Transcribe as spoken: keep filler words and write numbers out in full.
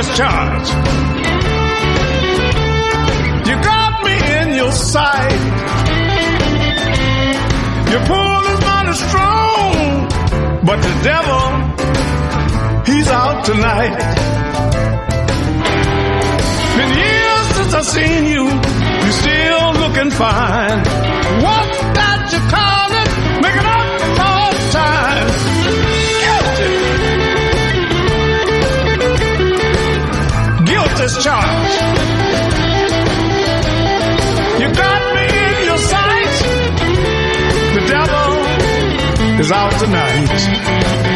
as charged. You got me in your sight. Your pull is not as strong, but the devil, he's out tonight. Been years since I've seen you, you're still looking fine. What's that you call it? Making up for lost time. Guilty. Guilt is charged. You got me in your sight. The devil is out tonight.